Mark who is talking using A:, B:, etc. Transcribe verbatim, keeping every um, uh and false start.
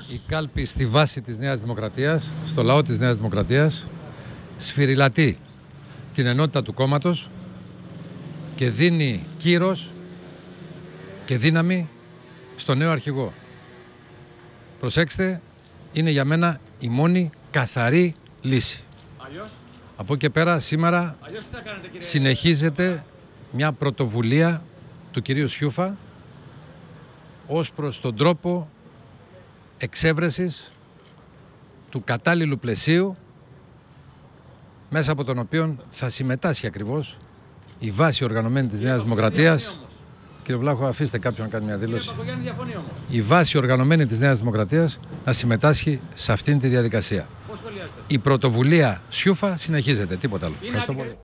A: Η κάλπη στη βάση της Νέας Δημοκρατίας, στο λαό της Νέας Δημοκρατίας, σφυριλατεί την ενότητα του κόμματος και δίνει κύρος και δύναμη στο νέο αρχηγό. Προσέξτε, είναι για μένα η μόνη καθαρή λύση.
B: Αλλιώς,
A: Από εκεί και πέρα σήμερα
B: αλλιώς τι θα κάνετε, κύριε...
A: συνεχίζεται μια πρωτοβουλία του κυρίου Σιούφα ως προς τον τρόπο εξέβρεσης του κατάλληλου πλαισίου μέσα από τον οποίο θα συμμετάσχει ακριβώς η βάση οργανωμένη της Νέας Δημοκρατίας. Κύριε Βλάχο, αφήστε κάποιον να κάνει μια δήλωση. Η βάση οργανωμένη της Νέας Δημοκρατίας να συμμετάσχει σε αυτήν τη διαδικασία. Η πρωτοβουλία Σιούφα συνεχίζεται, τίποτα άλλο. Ευχαριστώ πολύ.